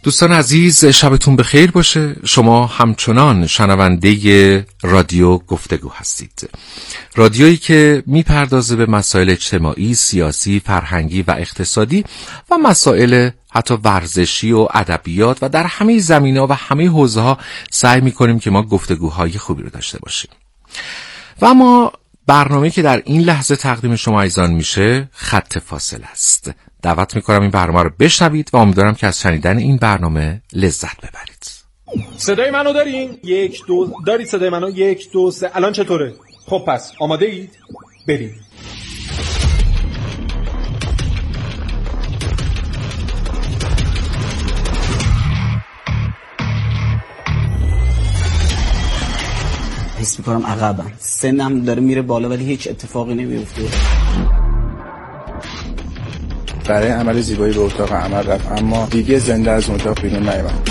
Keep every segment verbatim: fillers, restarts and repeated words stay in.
دوستان عزیز، شبتون بخیر باشه. شما همچنان شنونده رادیو گفتگو هستید، رادیویی که میپردازه به مسائل اجتماعی، سیاسی، فرهنگی و اقتصادی و مسائل حتی ورزشی و ادبیات و در همه زمینه‌ها و همه حوزه‌ها سعی میکنیم که ما گفتگوهای خوبی رو داشته باشیم. و اما برنامه‌ای که در این لحظه تقدیم شما عزیزان میشه خط فاصله است. دعوت میکنم این برنامه رو بشنوید و امیدوارم که از شنیدن این برنامه لذت ببرید. صدای منو دارین؟ یک دو دارید صدای منو؟ یک دو سه. الان چطوره؟ خب پس آماده اید؟ بریم. حس میکنم عقبم، سنم داره میره بالا ولی هیچ اتفاقی نمیفته. برای عمل زیبایی به اتاق عمل رفت اما دیگه زنده از اتاق بیرون نیامد.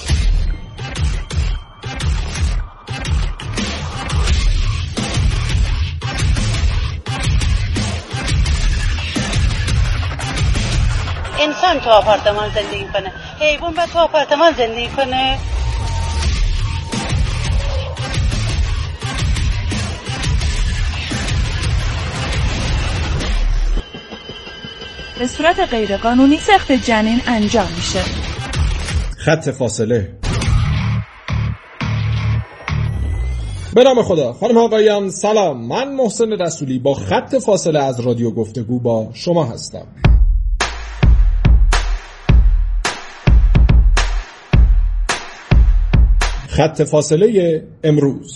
انسان تو آپارتمان زندگی کنه، حیوان باید تو آپارتمان زندگی کنه. به صورت غیرقانونی سقط جنین انجام میشه. خط فاصله. به نام خدا. خانم آقایان سلام، من محسن رسولی با خط فاصله از رادیو گفتگو با شما هستم. خط فاصله امروز: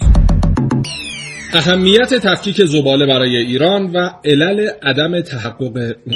اهمیت تفکیک زباله برای ایران و علل عدم تحقق اون.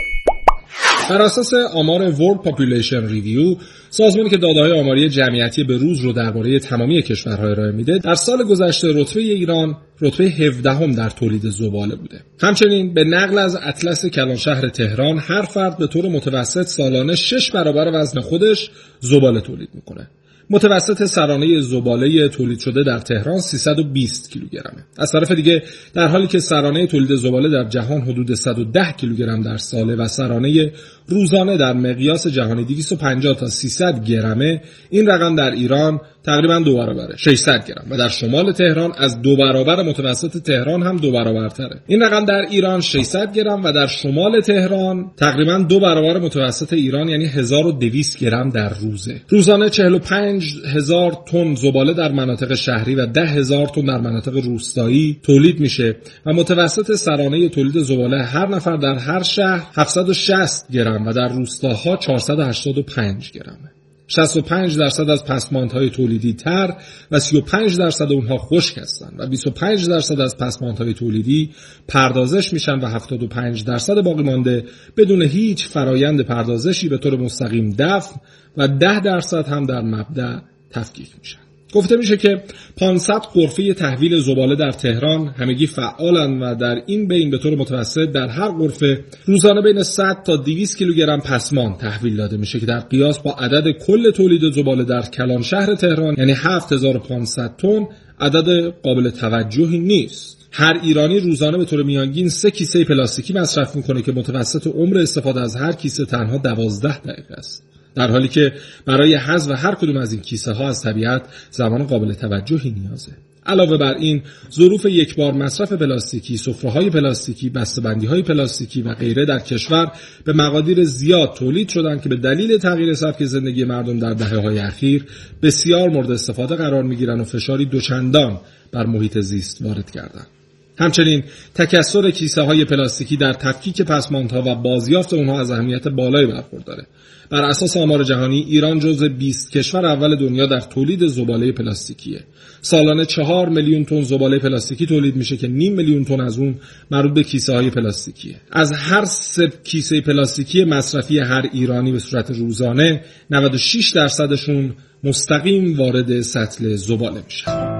بر اساس آمار World Population Review، سازمانی که داده‌های آماری جمعیتی به روز رو درباره تمامی کشورها ارائه میده، در سال گذشته رتبه ایران رتبه هفدهم در تولید زباله بوده. همچنین به نقل از اطلس کلانشهر تهران، هر فرد به طور متوسط سالانه شش برابر وزن خودش زباله تولید میکنه. متوسط سرانه زباله تولید شده در تهران سیصد و بیست کیلوگرمه. از طرف دیگه در حالی که سرانه تولید زباله در جهان حدود صد و ده کیلوگرم در ساله و سرانه روزانه در مقیاس جهانی دویست و پنجاه تا سیصد گرمه، این رقم در ایران تقریبا دو برابره، ششصد گرم، و در شمال تهران از دو برابر متوسط تهران هم دو برابرتره. این رقم در ایران ششصد گرم و در شمال تهران تقریبا دو برابر متوسط ایران، یعنی هزار و دویست گرم در روزه. روزانه چهل و پنج هزار تن زباله در مناطق شهری و ده هزار تن در مناطق روستایی تولید میشه و متوسط سرانه تولید زباله هر نفر در هر شهر هفتصد و شصت گرم و در روستاها چهارصد و هشتاد و پنج گرمه. شصت و پنج درصد از پسماندهای تولیدی تر و سی و پنج درصد اونها خشک هستند و بیست و پنج درصد از پسماندهای تولیدی پردازش میشن و هفتاد و پنج درصد باقی مانده بدون هیچ فرایند پردازشی به طور مستقیم دفن و ده درصد هم در مبدأ تفکیک میشن. گفته میشه که پانصد غرفه تحویل زباله در تهران همگی فعالن و در این بین به طور متوسط در هر غرفه روزانه بین صد تا دویست کیلوگرم پسمان تحویل داده میشه که در قیاس با عدد کل تولید زباله در کلانشهر تهران یعنی هفت هزار و پانصد تن عدد قابل توجهی نیست. هر ایرانی روزانه به طور میانگین سه کیسه پلاستیکی مصرف میکنه که متوسط عمر استفاده از هر کیسه تنها دوازده دقیقه است، در حالی که برای حذف هر کدوم از این کیسه ها از طبیعت زمان قابل توجهی نیازه. علاوه بر این، ظروف یکبار مصرف پلاستیکی، سفره‌های پلاستیکی، بسته‌بندی‌های پلاستیکی و غیره در کشور به مقادیر زیاد تولید شدند که به دلیل تغییر سبک زندگی مردم در دهه‌های اخیر بسیار مورد استفاده قرار می‌گیرند و فشاری دوچندان بر محیط زیست وارد کردند. همچنین تکثر کیسه‌های پلاستیکی در تفکیک پسماندها و بازیافت اونها از اهمیت بالایی برخورداره. بر اساس آمار جهانی ایران جزو بیست کشور اول دنیا در تولید زباله پلاستیکیه. سالانه چهار میلیون تن زباله پلاستیکی تولید میشه که نیم میلیون تن از اون مربوط به کیسه‌های پلاستیکیه. از هر سه کیسه پلاستیکی مصرفی هر ایرانی به صورت روزانه نود و شش درصدشون مستقیم وارد سطل زباله میشن.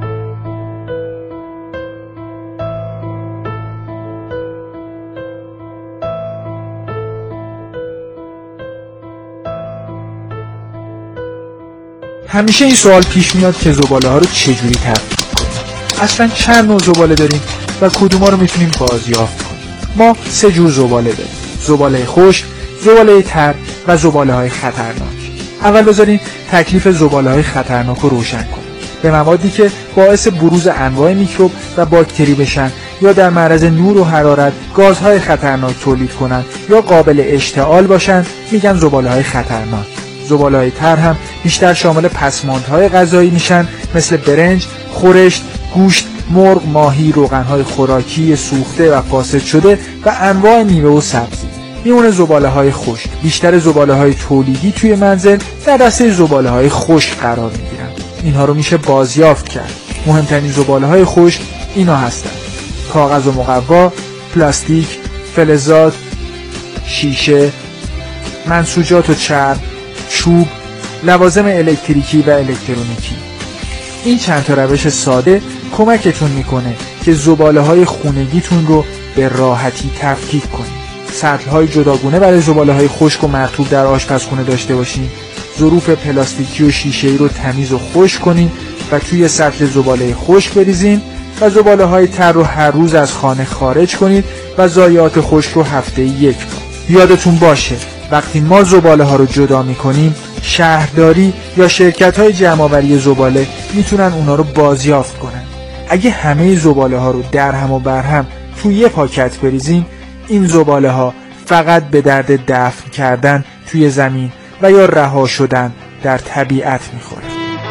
همیشه این سوال پیش میاد که زباله ها رو چجوری تفکیک کنیم؟ اصلا چند نوع زباله داریم و کدوم ها رو میتونیم بازیافت کنیم؟ ما سه جور زباله داریم: زباله خشک، زباله تر و زباله های خطرناک. اول بذارین تکلیف زباله‌های خطرناک رو روشن کنیم. به موادی که باعث بروز انواع میکروب و باکتری بشن یا در معرض نور و حرارت گازهای خطرناک تولید کنن یا قابل اشتعال باشن میگن زباله‌های خطرناک. زباله‌های تر هم بیشتر شامل پسماندهای غذایی میشن مثل برنج، خورشت، گوشت، مرغ، ماهی، روغن‌های خوراکی سوخته و فاسد شده و انواع میوه و سبزی. میونه زباله‌های خشک. بیشتر زباله‌های تولیدی توی منزل در دسته زباله‌های خشک قرار میگیرن. اینها رو میشه بازیافت کرد. مهمترین زباله‌های خشک اینا هستن: کاغذ و مقوا، پلاستیک، فلزات، شیشه، منسوجات و چرم، چوب، لوازم الکتریکی و الکترونیکی. این چند تا روش ساده کمکتون میکنه که زباله‌های خونگیتون رو به راحتی تفکیک کنید. سطل‌های جداگونه برای زباله‌های خشک و مرطوب در آشپزخونه داشته باشین. ظروف پلاستیکی و شیشه‌ای رو تمیز و خشک کنین و توی سطل زباله خشک بریزین و زباله‌های تر رو هر روز از خانه خارج کنید و ضایعات خشک رو هفته‌ای یک بار. یادتون باشه وقتی ما زباله‌ها رو جدا می‌کنیم، شهرداری یا شرکت‌های جمع‌آوری زباله میتونن اونا رو بازیافت کنن. اگه همه زباله‌ها رو درهم و برهم توی یه پاکت بریزیم، این زباله‌ها فقط به درد دفن کردن توی زمین و یا رها شدن در طبیعت میخوره.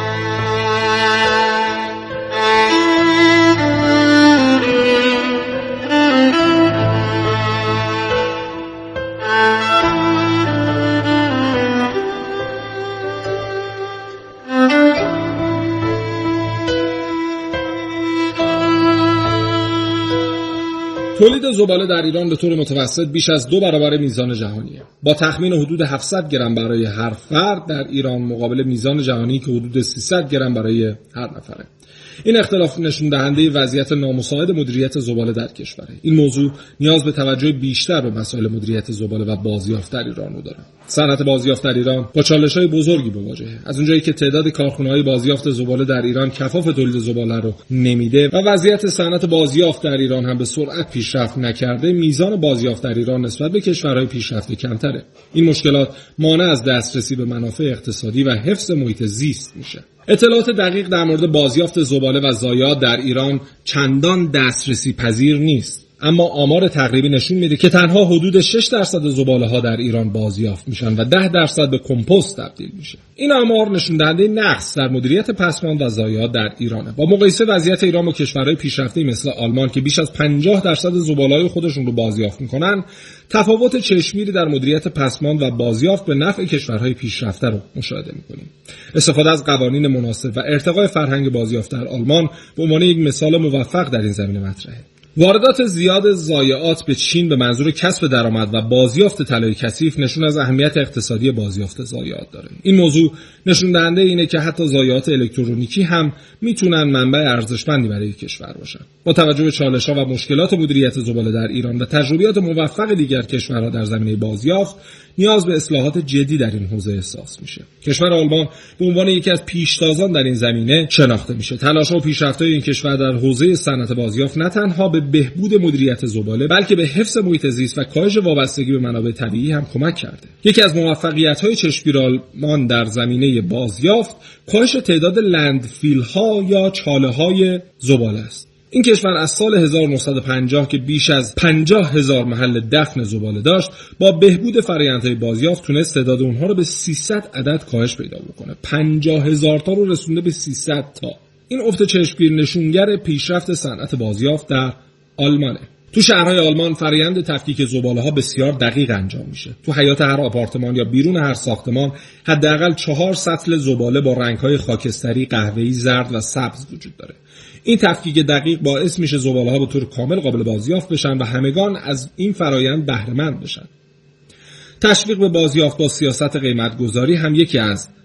تولید زباله در ایران به طور متوسط بیش از دو برابر میزان جهانیه. با تخمین حدود هفتصد گرم برای هر فرد در ایران مقابل میزان جهانی که حدود سیصد گرم برای هر نفره. این اختلاف نشون دهنده وضعیت نامساعد مدیریت زباله در کشوره. این موضوع نیاز به توجه بیشتر به مسائل مدیریت زباله و بازیافت در ایران رو داره. صنعت بازیافت در ایران با چالش‌های بزرگی مواجهه. از اونجایی که تعداد کارخانه‌های بازیافت زباله در ایران کفاف تولید زباله رو نمیده و وضعیت صنعت بازیافت در ایران هم به سرعت پیشرفت نکرده، میزان بازیافت در ایران نسبت به کشورهای پیشرفته کمتره. این مشکلات مانع از دسترسی به منافع اقتصادی و حفظ محیط زیست میشه. اطلاعات دقیق در مورد بازیافت زباله و ضایعات در ایران چندان دسترسی پذیر نیست، اما آمار تقریبی نشون میده که تنها حدود شش درصد زباله ها در ایران بازیافت میشن و ده درصد به کمپوست تبدیل میشه. این آمار نشون دهنده نقص در مدیریت پسماند و ضایعات در ایرانه. با مقایسه وضعیت ایران با کشورهای پیشرفته مثل آلمان که بیش از پنجاه درصد زباله‌های خودشون رو بازیافت میکنن، تفاوت چشمگیری در مدیریت پسماند و بازیافت به نفع کشورهای پیشرفته رو مشاهده میکنیم. استفاده از قوانین مناسب و ارتقای فرهنگ بازیافت در آلمان به عنوان یک مثال موفق در این زمینه مطرحه. واردات زیاد ضایعات به چین به منظور کسب درآمد و بازیافت طلای کثیف نشون از اهمیت اقتصادی بازیافت ضایعات داره. این موضوع نشون دهنده اینه که حتی ضایعات الکترونیکی هم میتونن منبع ارزشمندی برای کشور باشن. با توجه به چالش‌ها و مشکلات مدیریت زباله در ایران و تجربیات موفق دیگر کشورها در زمینه بازیافت، نیاز به اصلاحات جدی در این حوزه احساس میشه. کشور آلمان به عنوان یکی از پیشتازان در این زمینه شناخته میشه. تلاش‌ها و پیشرفت‌های این کشور در حوزه صنعت بازیافت نه تنها به بهبود مدیریت زباله بلکه به حفظ محیط زیست و کاهش وابستگی به منابع طبیعی هم کمک کرده. یکی از موفقیت‌های چشمگیر آلمان در زمینه بازیافت کاهش تعداد لندفیل‌ها یا چاله‌های زباله است. این کشور از سال هزار و نهصد و پنجاه که بیش از پنجاه هزار محل دفن زباله داشت، با بهبود فرآیندهای بازیافت تونست تعداد اونها رو به سیصد عدد کاهش پیدا بکنه. پنجاه هزار تا رو رسونده به سیصد تا. این افت چشمگیر نشونگر پیشرفت صنعت بازیافت در آلمانه. تو شهرهای آلمان فرآیند تفکیک زباله‌ها بسیار دقیق انجام میشه. تو حیاط هر آپارتمان یا بیرون هر ساختمان حداقل چهار سطل زباله با رنگ‌های خاکستری، قهوه‌ای، زرد و سبز وجود داره. این تفکیک دقیق باعث میشه زباله‌ها به طور کامل قابل بازیافت بشن و همگان از این فرآیند بهره مند بشن. تشویق به بازیافت با سیاست قیمت‌گذاری هم یکی از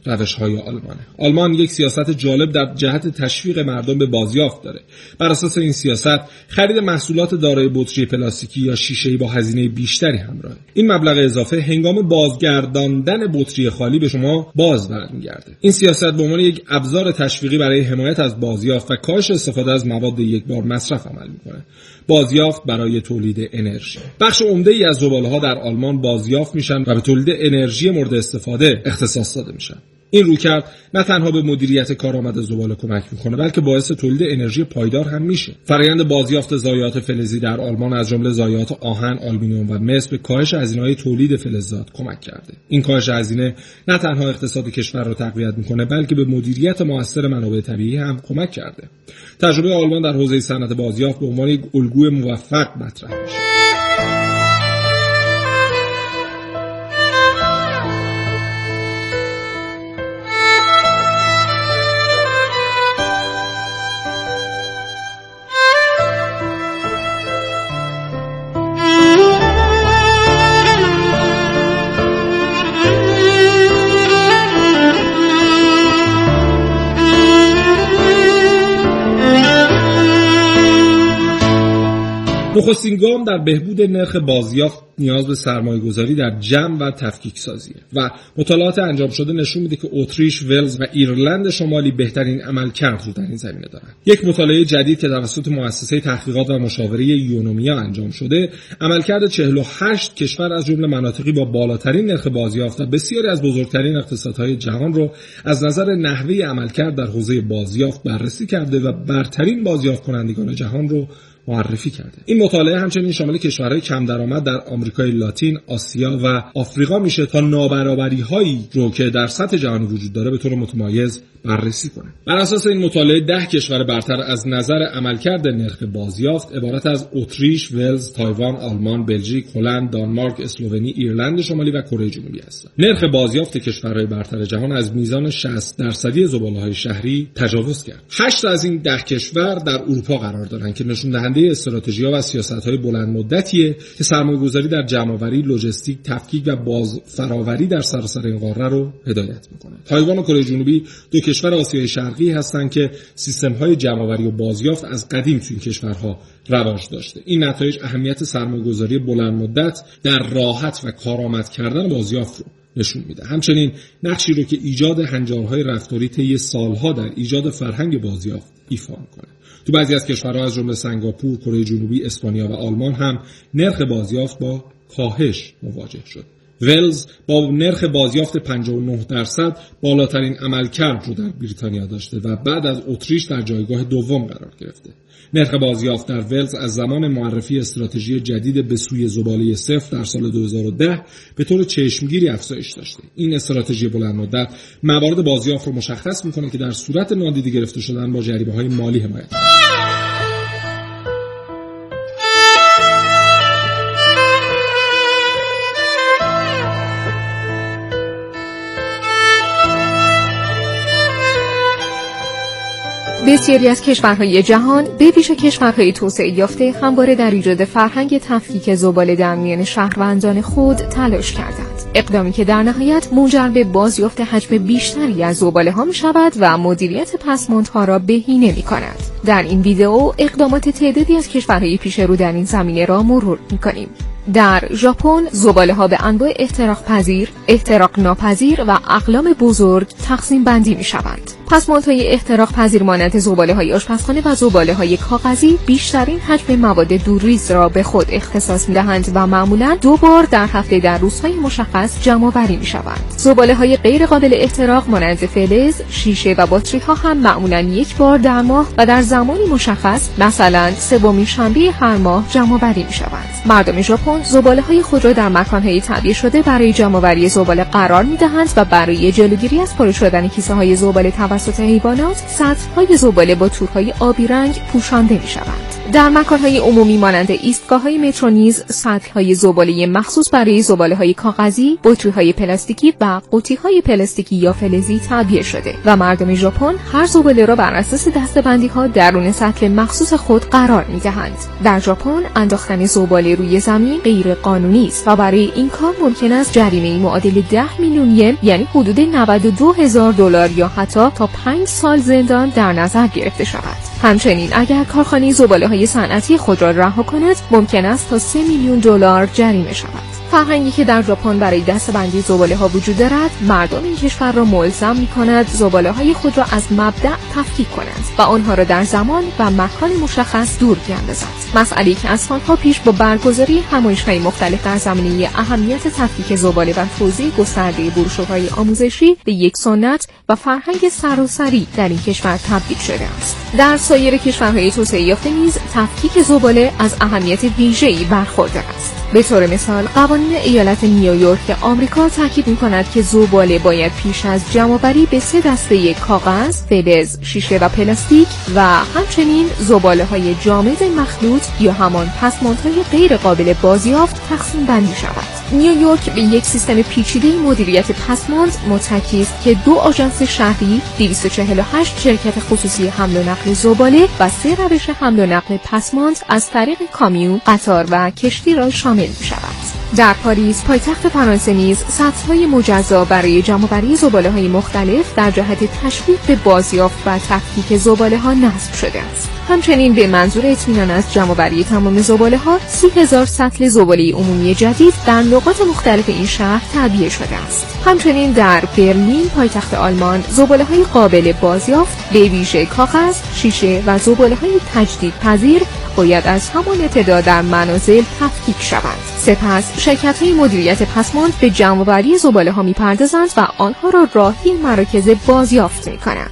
روش‌های آلمانه. آلمان یک سیاست جالب در جهت تشویق مردم به بازیافت داره. بر اساس این سیاست خرید محصولات دارای بطری پلاستیکی یا شیشه‌ای با هزینه بیشتری همراهه. این مبلغ اضافه هنگام بازگرداندن بطری خالی به شما باز برمیگرده. این سیاست به عنوان یک ابزار تشویقی برای حمایت از بازیافت و کاهش استفاده از مواد یک بار مصرف عمل می‌کنه. بازیافت برای تولید انرژی. بخش عمده‌ای از زباله‌ها در آلمان بازیافت میشن و به تولید انرژی مورد استفاده اختصاص داده میشن. این رویکرد نه تنها به مدیریت کارآمد زباله کمک میکنه بلکه باعث تولید انرژی پایدار هم میشه. فرآیند بازیافت ضایعات فلزی در آلمان از جمله ضایعات آهن، آلومینیوم و مس به کاهش هزینه‌های تولید فلزات کمک کرده. این کاهش هزینه نه تنها اقتصاد کشور را تقویت میکنه بلکه به مدیریت موثر منابع طبیعی هم کمک کرده. تجربه آلمان در حوزه صنعت بازیافت به عنوان یک الگوی موفق مطرح میشه. نخستین گام در بهبود نرخ بازیافت نیاز به سرمایه‌گذاری در جمع و تفکیک سازیه و مطالعات انجام شده نشون میده که اتریش، ولز و ایرلند شمالی بهترین عملکرد رو در این زمینه دارن. یک مطالعه جدید که توسط مؤسسه تحقیقات و مشاوره یونومیا انجام شده، عملکرد چهل و هشت کشور از جمله مناطقی با بالاترین نرخ بازیافت و بسیاری از بزرگترین اقتصادهای جهان رو از نظر نحوه عملکرد در حوزه بازیافت بررسی کرده و برترین بازیافت کنندگان جهان رو معرفی کرده. این مطالعه همچنین شامل کشورهای کم درآمد در آمریکای لاتین، آسیا و آفریقا میشه تا نابرابری‌هایی رو که در سطح جهانی وجود داره به طور متمایز بررسی کنه. بر اساس این مطالعه ده کشور برتر از نظر عملکرد نرخ بازیافت عبارت از اتریش، ولز، تایوان، آلمان، بلژیک، هلند، دانمارک، اسلوونی، ایرلند شمالی و کره جنوبی هستند. نرخ بازیافت کشورهای برتر جهان از میزان شصت درصدی زباله‌های شهری تجاوز کرد. هشت از این ده کشور در اروپا قرار دارند که نشون دهنده استراتژی‌ها و سیاست‌های بلند مدتیه که سرمایه‌گذاری در جمع‌آوری، لوجستیک، تفکیک و بازفراوری در سراسر این قاره رو هدایت می‌کنه. تایوان و کره جنوبی دو کشور آسیای شرقی هستند که سیستم‌های جمع‌آوری و بازیافت از قدیم تو این کشورها رواج داشته. این نتایج اهمیت سرمایه‌گذاری بلند مدت در راحت و کارآمد کردن بازیافت رو نشون میده. همچنین نقشی رو که ایجاد هنجارهای رفتاری طی سالها در ایجاد فرهنگ بازیافت ایفا می‌کنه. تو بعضی از کشورها از جمله سنگاپور، کره جنوبی، اسپانیا و آلمان هم نرخ بازیافت با کاهش مواجه شد. ولز با نرخ بازیافت پنجاه و نه درصد بالاترین عملکرد رو در بریتانیا داشته و بعد از اتریش در جایگاه دوم قرار گرفته. نرخ بازیافت در ولز از زمان معرفی استراتژی جدید به سوی زباله صفر در سال دو هزار و ده به طور چشمگیری افزایش داشته. این استراتژی بلند مدت موارد بازیافت رو مشخص می‌کنه که در صورت نادیده گرفته شدن با جریمه‌های مالی حمایت کنه. بسیاری از کشورهای جهان به ویژه کشورهای توسعه یافته همواره در ایجاد فرهنگ تفکیک زباله در میان شهروندان خود تلاش کردند. اقدامی که در نهایت منجر به بازیافت حجم بیشتری از زباله‌ها می‌شود و مدیریت پسماندها را بهینه می‌کند. در این ویدئو اقدامات تعدادی از کشورهای پیشرو در این زمینه را مرور می‌کنیم. در ژاپن زباله‌ها به انواع احتراق پذیر، احتراق ناپذیر و اقلام بزرگ تقسیم بندی می‌شوند. پسماندهای احتراق پذیر مانند زباله‌های آشپزخانه و زباله‌های کاغذی بیشترین حجم مواد دورریز را به خود اختصاص می‌دهند و معمولاً دو بار در هفته در روزهای مشخص جمع‌آوری می‌شوند. زباله‌های غیر قابل احتراق مانند فلز، شیشه و باتری‌ها هم معمولاً یک بار در ماه و در زمانی مشخص مثلا سومین شنبه هر ماه جمع‌آوری می‌شوند. مردم ژاپن زباله‌های خود را در مکان‌های تعبیه شده برای جمع‌آوری زباله قرار می‌دهند و برای جلوگیری از پاره شدن کیسه‌های زباله توسط حیوانات، سطح‌های زباله با تورهای آبی رنگ پوشانده می‌شوند. در مکان‌های عمومی مانند ایستگاه‌های مترو نیز سطل‌های زباله مخصوص برای زباله‌های کاغذی، بطری‌های پلاستیکی و قوطی‌های پلاستیکی یا فلزی تعبیه شده و مردم ژاپن هر زباله را بر اساس دسته‌بندی‌ها درون سطل مخصوص خود قرار می‌دهند. در ژاپن انداختن زباله روی زمین غیر قانونی است و برای این کار ممکن است جریمه معادل ده میلیون ین یعنی حدود نود و دو هزار دلار یا حتی تا پنج سال زندان در نظر گرفته شود. همچنین اگر کارخانه زباله‌های صنعتی خود را رها کند ممکن است تا سه میلیون دلار جریمه شود. فرهنگی که در ژاپن برای دسته‌بندی زباله‌ها وجود دارد مردم این کشور را ملزم می‌کند زباله‌های خود را از مبدأ تفکیک کنند و آنها را در زمان و مکان مشخص دور بیاندازند. مسئله‌ای که از سالها پیش با برگزاری همایش‌های مختلف در زمینه اهمیت تفکیک زباله و توزیع گسترده بروشورهای آموزشی به یک سنت و فرهنگ سراسری در این کشور تبدیل شده است. در سایر کشورهای توسعه یافته نیز تفکیک زباله از اهمیت ویژه‌ای برخوردار است. به طور مثال قوانین ایالت نیویورک آمریکا تاکید می‌کند که زباله باید پیش از جمع‌آوری به سه دسته کاغذ، فلز، شیشه و پلاستیک و همچنین زباله‌های جامد مخلوط یا همان پسماندهای غیر قابل بازیافت تقسیم بندی شود. نیویورک به یک سیستم پیچیده مدیریت پسماند متکی است که دو آژانس شهری، دویست و چهل و هشت شرکت خصوصی حمل و نقل زباله و سه روش حمل و نقل پسماند از طریق کامیون، قطار و کشتی را شامل می‌شود. در پاریس پایتخت فرانسه نیز سطح‌های مجزا برای جمع‌آوری زباله‌های مختلف در جهت تشویق به بازیافت و تفکیک زباله‌ها نصب شده است. همچنین به منظور اطمینان از جمع‌آوری تمام زباله‌ها سی هزار سطل زباله عمومی جدید در نقاط مختلف این شهر تعبیه شده است. همچنین در برلین پایتخت آلمان زباله‌های قابل بازیافت به ویژه کاغذ، شیشه و زباله‌های تجدیدپذیر باید از همان ابتدا در منازل تفکیک شوند. سپس شرکت‌های مدیریت پسماند به جمع‌آوری زباله‌ها می‌پردازند و آنها را راهی مراکز بازیافت می‌کنند.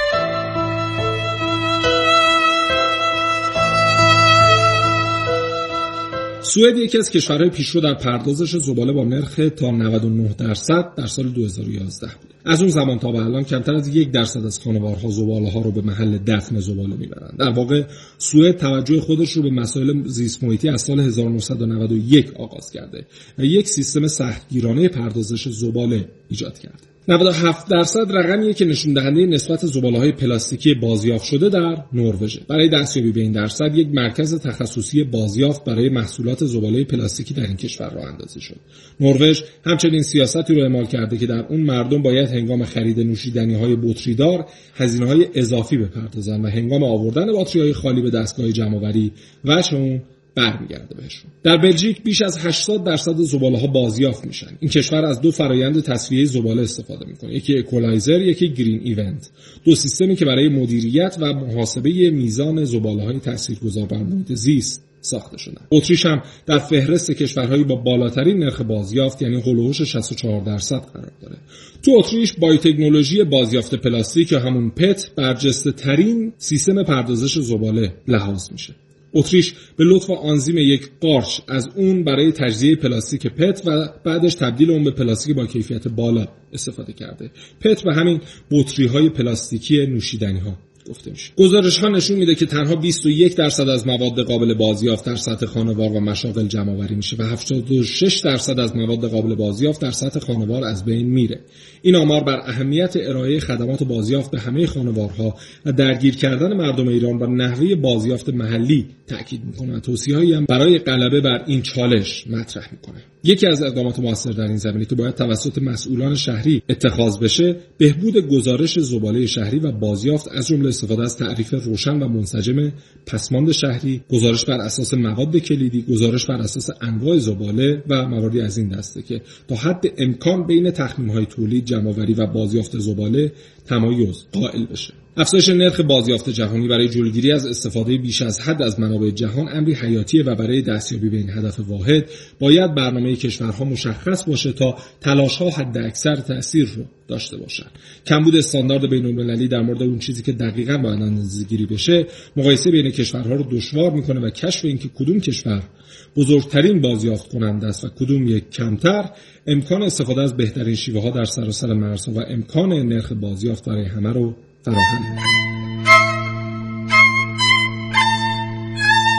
سوئد یکی از کشورهای پیشرو در پردازش زباله با نرخ تا نود و نه درصد در سال دو هزار و یازده بود. از اون زمان تا به الان کمتر از یک درصد از خانوارها زباله‌ها رو به محل دفن زباله میبرند. در واقع سوئد توجه خودش رو به مسائل زیست محیطی از سال هزار و نهصد و نود و یک آغاز کرده و یک سیستم سختگیرانه پردازش زباله ایجاد کرده. نود و هفت درصد رقمیه که نشون دهنده نسبت زباله‌های پلاستیکی بازیافت شده در نروژ. برای دستیابی به این درصد یک مرکز تخصصی بازیافت برای محصولات زباله پلاستیکی در این کشور راه اندازی شد. نروژ همچنین سیاستی رو اعمال کرده که در اون مردم باید هنگام خرید نوشیدنی‌های بطریدار هزینه‌های اضافی بپردازند و هنگام آوردن باتری‌های خالی به دستگاه جمع‌آوری وجه اون برمیگرده بهشون. در بلژیک بیش از هشتاد درصد زباله‌ها بازیافت میشن. این کشور از دو فرایند تصفیه زباله استفاده میکنه، یکی اکولایزر، یکی گرین ایونت، دو سیستمی که برای مدیریت و محاسبه میزان زباله‌های تاثیرگذار بر محیط زیست ساخته شدن. اتریش هم در فهرست کشورهایی با بالاترین نرخ بازیافت یعنی هولوش شصت و چهار درصد قرار داره. تو اتریش بایوتکنولوژی بازیافت پلاستیک یا همون پت برجسته ترین سیستم پردازش زباله لحاظ میشه. اتریش به لطف آنزیم یک قارچ از اون برای تجزیه پلاستیک پت و بعدش تبدیل اون به پلاستیک با کیفیت بالا استفاده کرده. پت و همین بطری‌های پلاستیکی نوشیدنی‌ها گفته میشه. گزارش‌ها نشون میده که تنها بیست و یک درصد از مواد قابل بازیافت در سطح خانوار و مشاغل جمع‌آوری میشه و هفتاد و شش درصد از مواد قابل بازیافت در سطح خانوار از بین میره. این آمار بر اهمیت ارائه خدمات بازیافت به همه خانوارها و درگیر کردن مردم ایران با نحوه بازیافت محلی تاکید میکنه و توصیه‌هایی هم برای غلبه بر این چالش مطرح میکنه. یکی از اقدامات موثر در این زمینه که باید توسط مسئولان شهری اتخاذ بشه، بهبود گزارش زباله شهری و بازیافت از جمله استفاده از تعریف روشن و منسجم پسماند شهری، گزارش بر اساس مواد کلیدی، گزارش بر اساس انواع زباله و مواردی از این دسته که تا حد امکان بین تخمین‌های تولید، جمع‌آوری و بازیافت زباله تمایز قائل بشه. افزایش نرخ بازیافت جهانی برای جلوگیری از استفاده بیش از حد از منابع جهان امری حیاتیه و برای دستیابی به این هدف واحد باید برنامه کشورها مشخص باشه تا تلاش‌ها حد اکثر تأثیر رو داشته باشن. کمبود استاندارد بین‌المللی در مورد اون چیزی که دقیقاً باید اندازه‌گیری بشه، مقایسه بین کشورها رو دشوار می‌کنه و کشف اینکه کدوم کشور بزرگترین بازیافت کننده است و کدوم یک کمتر، امکان استفاده از بهترین شیوه‌ها در سراسر مرزها و امکان نرخ بازیافت برای همه رو فراهم می‌کنه.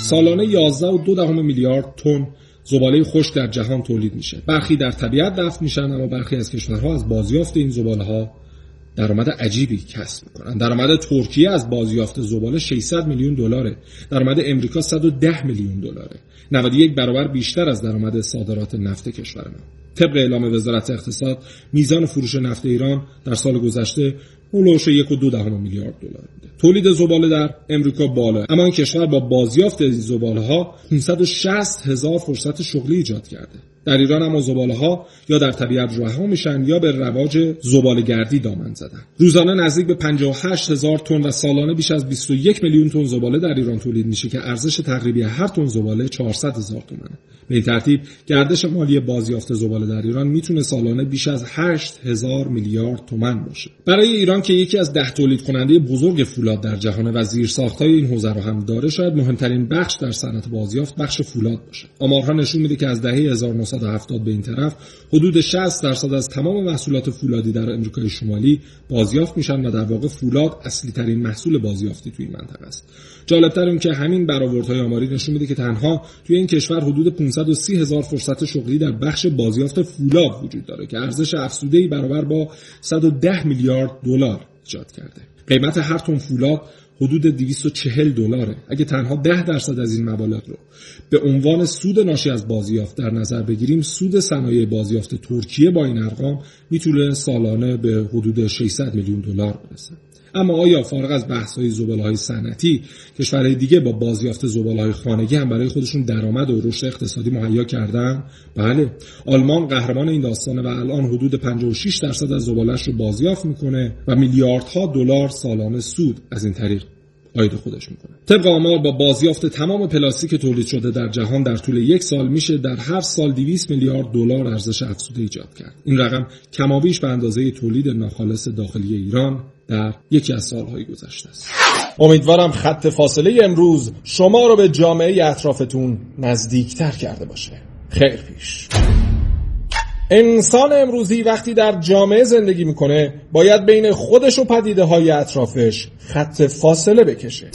سالانه یازده و دو دهم میلیارد تن زباله خشک در جهان تولید میشه. برخی در طبیعت دفن میشن، اما برخی از کشورها از بازیافت این زباله‌ها درآمد عجیبی کسب میکنن. درآمد ترکیه از بازیافت زباله ششصد میلیون دلاره. درآمد امریکا صد و ده میلیون دلاره. نود و یک برابر بیشتر از درآمد صادرات نفت کشور ما. طبق اعلام وزارت اقتصاد، میزان فروش نفت ایران در سال گذشته هولوش یک و دو دهم میلیارد دلار بوده. تولید زباله در امریکا بالا، اما این کشور با بازیافت این زباله‌ها پانصد و شصت هزار فرصت شغلی ایجاد کرده. در ایران اما زباله‌ها یا در طبیعت رها میشن یا به رواج زباله‌گردی دامن زدن. روزانه نزدیک به پنجاه و هشت هزار تن و سالانه بیش از بیست و یک میلیون تن زباله در ایران تولید میشه که ارزش تقریبی هر تن زباله چهارصد هزار تومانه. به این ترتیب گردش مالی بازیافت زباله در ایران میتونه سالانه بیش از هشت هزار میلیارد تومان باشه. برای ایران که یکی از ده تولید کننده بزرگ فولاد در جهان و زیرساخت‌های این حوزه رو هم داره، شاید مهمترین بخش در صنعت بازیافت بخش فولاد باشه. آمارها نشون میده که از دهه هزار و نهصد و هفتاد به این طرف حدود شصت درصد از تمام محصولات فولادی در آمریکای شمالی بازیافت میشن و در واقع فولاد اصلی ترین محصول بازیافتی توی این منطقه است. جالب‌تر این که همین برآوردهای آماری نشون میده که تنها توی این کشور حدود پانصد و سی هزار فرصت شغلی در بخش بازیافت فولاد وجود داره که ارزش افزوده‌ای برابر با صد و ده میلیارد دلار ایجاد کرده. قیمت هر تن فولاد حدود دویست و چهل دلاره. اگه تنها ده درصد از این مبالغ رو به عنوان سود ناشی از بازیافت در نظر بگیریم، سود صنایع بازیافت ترکیه با این ارقام میتونه سالانه به حدود ششصد میلیون دلار برسه. اما آیا فارغ از بحث‌های زباله‌های صنعتی، کشورهای دیگه با بازیافت زباله‌های خانگی هم برای خودشون درآمد و رشد اقتصادی مهیا کردن؟ بله. آلمان قهرمان این داستانه و الان حدود پنجاه و شش درصد از زباله‌اش رو بازیافت میکنه و میلیاردها دلار سالانه سود از این طریق عاید خودش میکنه. طبق آمار با بازیافت تمام پلاستیک تولید شده در جهان در طول یک سال میشه در هر سال دویست میلیارد دلار ارزش افزوده ایجاد کرد. این رقم کمابیش به اندازه تولید ناخالص داخلی ایران در یکی از سالهای گذشته است. امیدوارم خط فاصله امروز شما رو به جامعه اطرافتون نزدیکتر کرده باشه. خیر پیش. انسان امروزی وقتی در جامعه زندگی میکنه باید بین خودش و پدیده های اطرافش خط فاصله بکشه.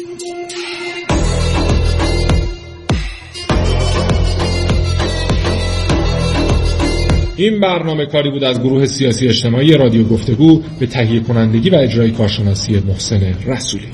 این برنامه کاری بود از گروه سیاسی اجتماعی رادیو گفتگو به تهیه کنندگی و اجرای کارشناسی محسن رسولی.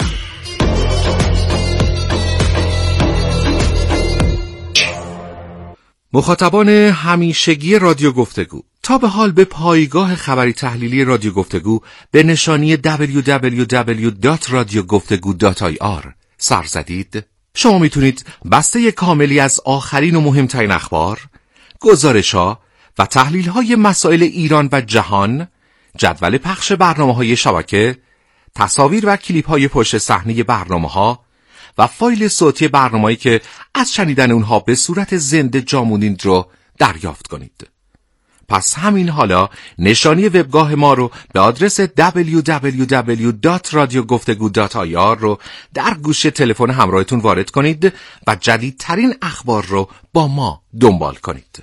مخاطبان همیشگی رادیو گفتگو، تا به حال به پایگاه خبری تحلیلی رادیو گفتگو به نشانی دبلیو دبلیو دبلیو دات رادیو گفتگو دات آی آر سر زدید؟ شما میتونید بسته کاملی از آخرین و مهمترین اخبار، گزارش‌ها و تحلیل‌های مسائل ایران و جهان، جدول پخش برنامه‌های شبکه، تصاویر و کلیپ‌های پشت صحنه برنامه‌ها و فایل صوتی برنامه‌ای که از شنیدن اونها به صورت زنده جا موندید رو دریافت کنید. پس همین حالا نشانی وبگاه ما رو به آدرس دبلیو دبلیو دبلیو دات رادیو گفتگو دات آی آر رو در گوشه تلفن همراهتون وارد کنید و جدیدترین اخبار رو با ما دنبال کنید.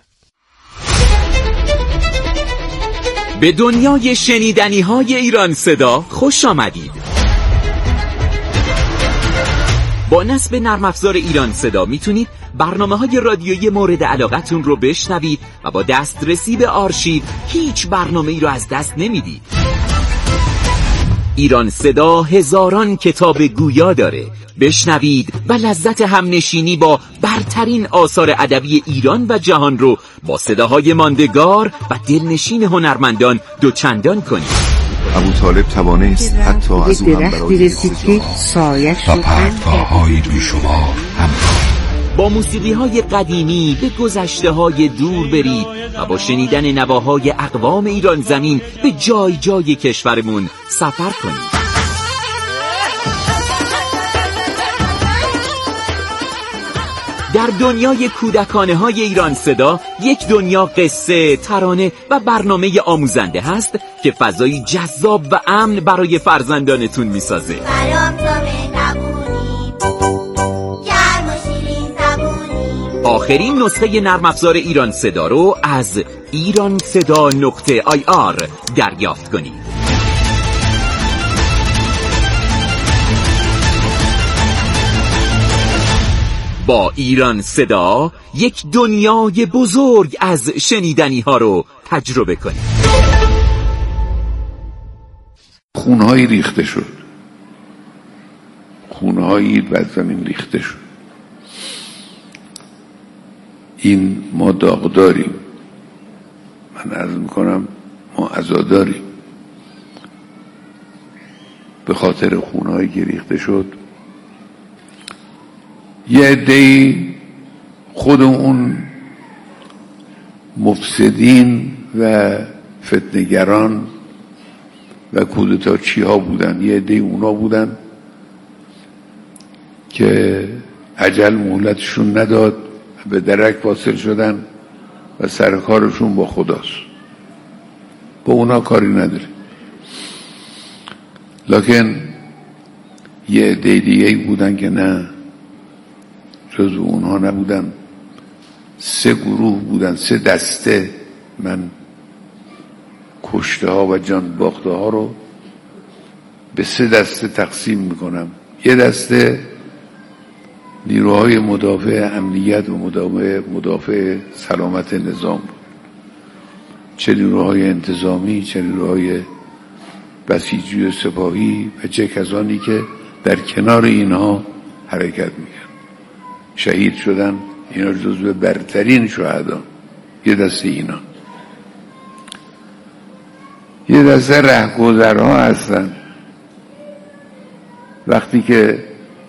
به دنیای شنیدنی های ایران صدا خوش آمدید. با نصب نرم افزار ایران صدا میتونید برنامه های رادیویی مورد علاقتون رو بشنوید و با دسترسی به آرشیو هیچ برنامه ای رو از دست نمیدید. ایران صدا هزاران کتاب گویا داره. بشنوید و لذت همنشینی با برترین آثار ادبی ایران و جهان رو با صداهای ماندگار و دلنشین هنرمندان دوچندان کنید. ابو طالب توانست حتی از او هم برای سایش و پرتواهای بیشمار همراه. با موسیقی های قدیمی به گذشته های دور برید و با شنیدن نواهای اقوام ایران زمین به جای جای کشورمون سفر کنید. در دنیای کودکانه های ایران صدا یک دنیا قصه، ترانه و برنامه آموزنده هست که فضایی جذاب و امن برای فرزندانتون میسازه. آخرین نسخه نرم افزار ایران صدا رو از ایران صدا نقطه آی آر دریافت کنید. با ایران صدا یک دنیای بزرگ از شنیدنی ها رو تجربه کنید. خونهایی ریخته شد، خونهایی بر زمین ریخته شد. این ما داغ داریم، من عرض میکنم ما عزا داریم به خاطر خونهایی که ریخته شد. یه عده‌ای خود اون مفسدین و فتنه‌گران و کودتاچی ها بودن، یه عده‌ای اونا بودن که عجل مهلتشون نداد، به درک واصل شدن و سرکارشون با خداست. با اونا کاری نداره، لکن یه عده دیگه بودن که نه، جز اونها نبودن. سه گروه بودن، سه دسته. من کشته ها و جان باخته ها رو به سه دسته تقسیم میکنم. یه دسته نیروهای مدافع امنیت و مدافع, مدافع سلامت نظام بود، چه نیروهای انتظامی، چه نیروهای بسیجی و سپاهی و چه کسانی که در کنار اینها حرکت میکرد. شهید شدن، اینا جزو برترین شهدا. یه دسته اینا. یه دسته رهگذرها هستن. وقتی که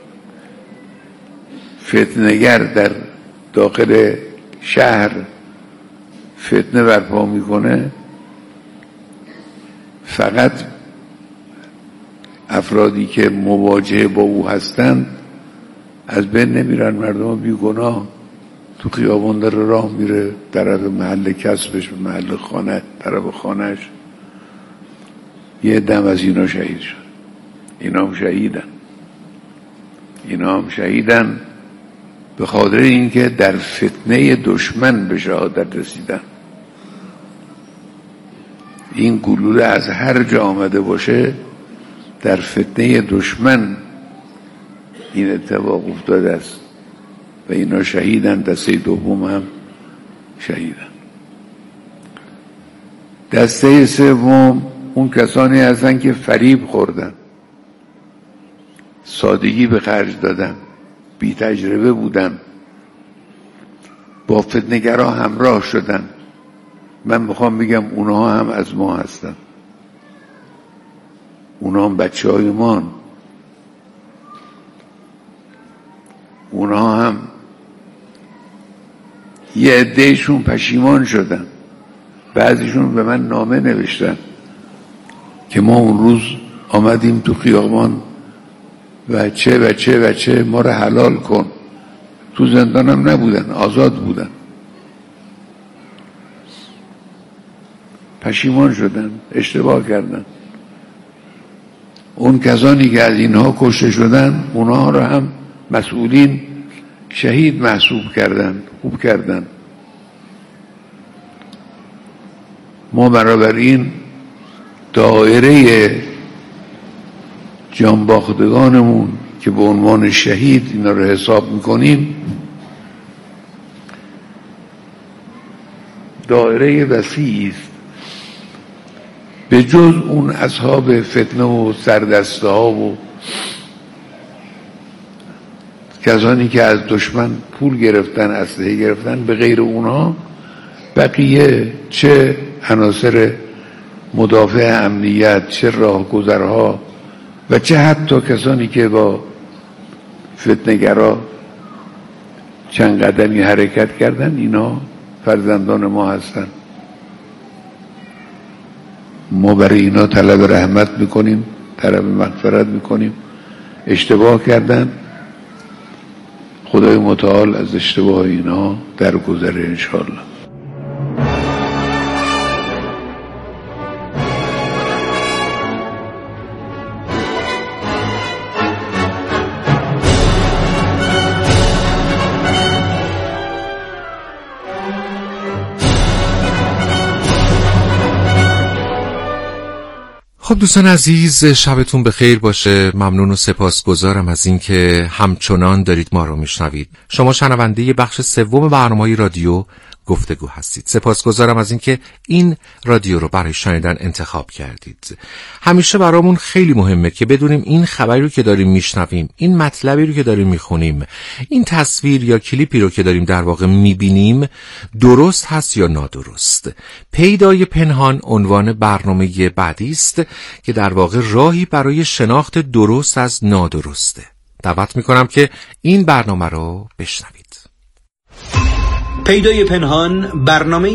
فتنه‌گر در داخل شهر فتنه برپا میکنه، فقط افرادی که مواجه با او هستند از بین نمیرن. مردم بیگناه تو خیابان داره راه میره، طرف محل کسبش، محل خانه، طرف خانهش. یه دم از اینا شهید شد. اینا هم شهیدن. اینا هم شهیدن به خاطر اینکه در فتنه دشمن به شهادت رسیدن. این گلوله از هر جا آمده باشه، در فتنه دشمن این اتفاق افتاده است و اینا شهیدن. دسته دوم هم شهیدن. دسته سوم اون کسانی هستن که فریب خوردن، سادگی به خرج دادن، بی تجربه بودن، با فتنه‌گرا همراه شدن. من میخوام بگم اونها هم از ما هستن، اونها هم بچه های ما، اونها هم یه عدهشون پشیمان شدن. بعضیشون به من نامه نوشتن که ما اون روز آمدیم تو خیابان و چه و چه و چه، ما رو حلال کن. تو زندان هم نبودن، آزاد بودن. پشیمان شدن، اشتباه کردن. اون کسانی که از اینها کشته شدن، اونها رو هم مسئولین شهید محسوب کردن، خوب کردن. ما بنابراین دایره جانباختگانمون که به عنوان شهید اینا رو حساب میکنیم، دایره وسیعی است. به جز اون اصحاب فتنه و سردسته ها و کسانی که از دشمن پول گرفتن، اسلحه گرفتن، به غیر اونها بقیه چه عناصر مدافع امنیت، چه راهگذرها و چه حتی کسانی که با فتنه‌گرا چند قدمی حرکت کردن، اینا فرزندان ما هستن. ما برای اینا طلب رحمت میکنیم، طلب مغفرت میکنیم. اشتباه کردن، خدای متعال از اشتباه اینا درگذره انشاءالله. خب دوستان عزیز، شبتون بخیر باشه. ممنون و سپاسگزارم از اینکه همچنان دارید ما رو میشنوید. شما شنونده بخش سوم برنامه‌های رادیو گفتگو هستید. سپاسگزارم از اینکه این رادیو رو برای شنیدن انتخاب کردید. همیشه برامون خیلی مهمه که بدونیم این خبری رو که داریم میشنویم، این مطلبی رو که داریم میخونیم، این تصویر یا کلیپی رو که داریم در واقع میبینیم درست هست یا نادرست. پیدای پنهان عنوان برنامه بعدی است که در واقع راهی برای شناخت درست از نادرسته. دعوت میکنم که این برنامه رو بشنوید. پیدای پنهان، برنامه